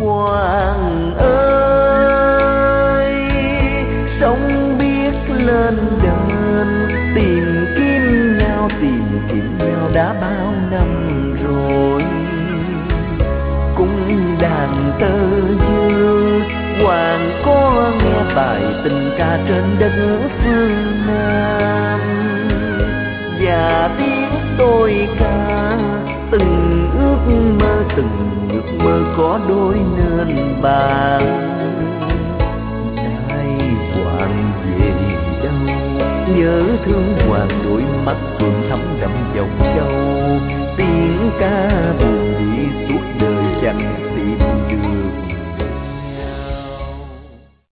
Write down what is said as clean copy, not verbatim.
Hoàng ơi, sống biết lên đơn tìm kiếm nhau đã bao năm rồi. Cung đàn tơ dương Hoàng có nghe bài tình ca trên đất phương Nam, và tiếng tôi ca từng ước mơ có đôi nên bàn. Nay Hoàng về đâu, nhớ thương Hoàng đôi mắt phượng thắm đậm dòng châu. Tiếng ca buồn đi suốt đời chẳng tìm